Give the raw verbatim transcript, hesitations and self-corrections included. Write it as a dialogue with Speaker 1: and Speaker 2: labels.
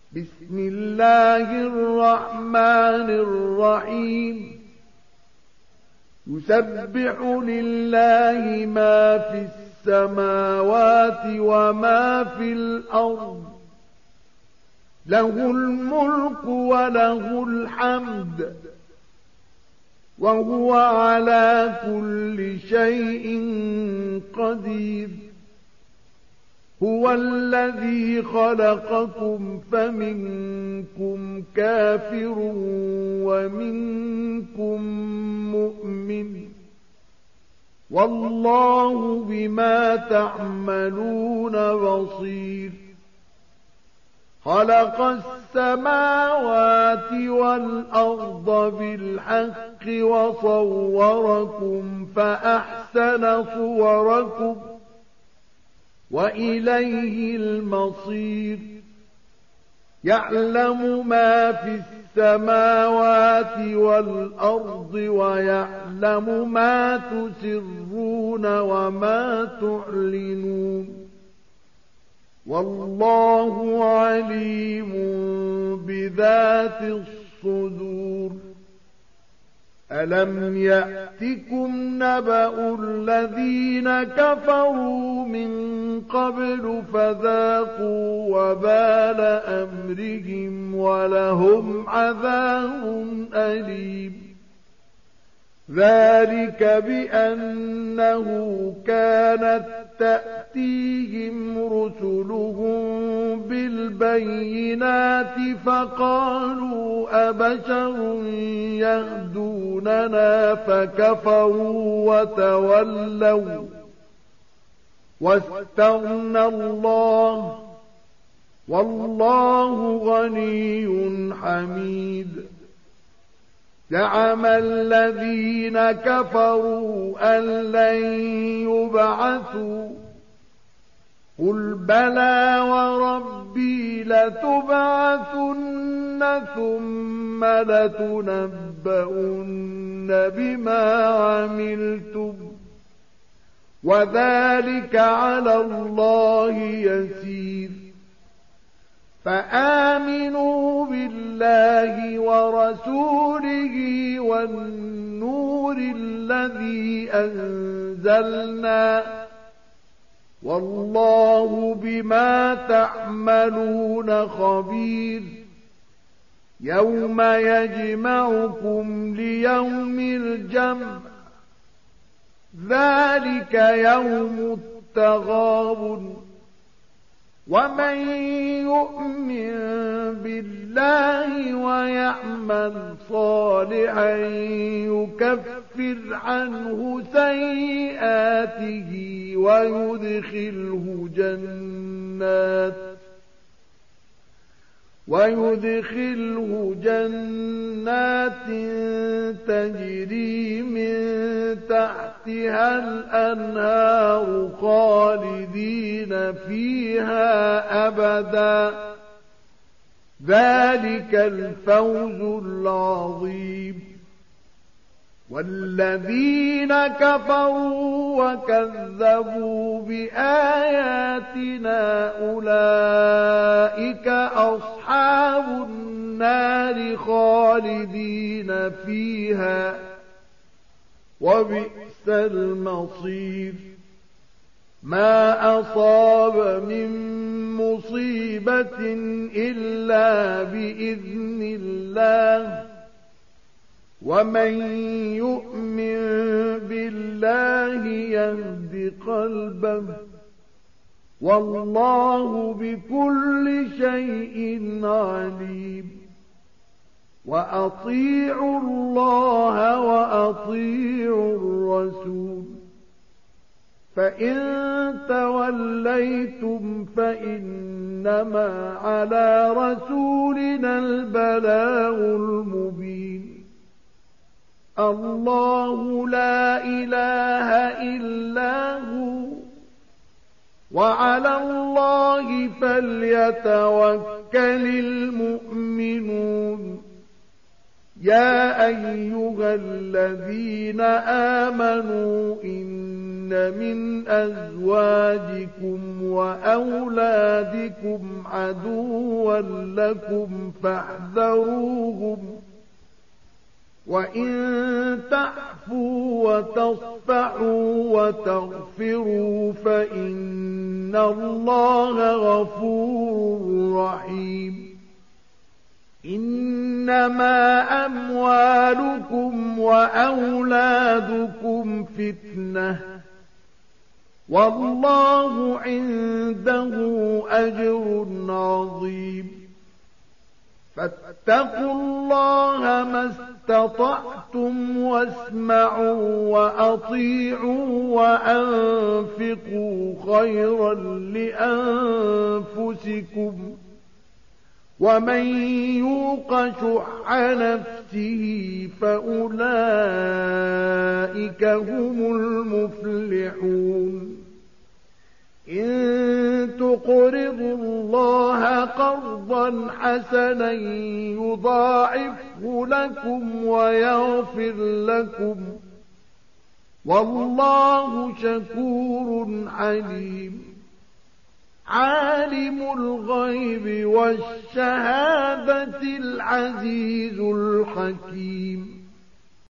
Speaker 1: بسم الله الرحمن الرحيم يسبح لله ما في السماوات وما في الأرض له الملك وله الحمد وهو على كل شيء قدير هو الذي خلقكم فمنكم كافر ومنكم مؤمن والله بما تعملون بصير خلق السماوات والأرض بالحق وصوركم فأحسن صوركم وإليه المصير يعلم ما في السماوات والأرض ويعلم ما تسرون وما تعلنون والله عليم بذات الصدور ألم يأتكم نبأ الذين كفروا من قبل فذاقوا وبال أمرهم ولهم عذاب أليم ذلك بأنه كانت تأتيهم رسلهم بالبينات فقالوا أبشر يهدوننا فكفروا وتولوا واستغنى الله والله غني حميد زعم الذين كفروا أن لن يبعثوا قل بلى وربي لتبعثن ثم لتنبؤن بما عملتم وذلك على الله يسير فآمنوا بالله ورسوله والنور الذي أنزلنا والله بما تعملون خبير يوم يجمعكم ليوم الجمع ذلك يوم التغابن ومن يؤمن بالله ويعمل صالحا يكفر عنه سيئاته ويدخله جنات ويدخله جنات تجري من تحتها الأنهار خالدين فيها أبدا ذلك الفوز العظيم والذين كفروا وكذبوا بآياتنا أولئك أصحاب النار خالدين فيها وبئس المصير ما أصاب من مصيبة إلا بإذن الله ومن يؤمن بالله يهد قلبه والله بكل شيء عليم وأطيعوا الله وأطيعوا الرسول فإن توليتم فإنما على رسولنا البلاغ المبين الله لا إله إلا هو وعلى الله فليتوكل المؤمنون يا أيها الذين آمنوا إن من أزواجكم وأولادكم عدوا لكم فاحذروهم وإن تعفوا وتصفحوا وتغفروا فإن الله غفور رحيم إنما أموالكم وأولادكم فتنة والله عنده أجر عظيم فاتقوا الله ما استطعتم واسمعوا وأطيعوا وأنفقوا خيرا لأنفسكم ومن يوق شح نفسه فأولئك هم المفلحون إن تقرضوا الله قرضا حسنا يضاعفه لكم ويغفر لكم والله شكور عليم عالم الغيب والشهادة العزيز الحكيم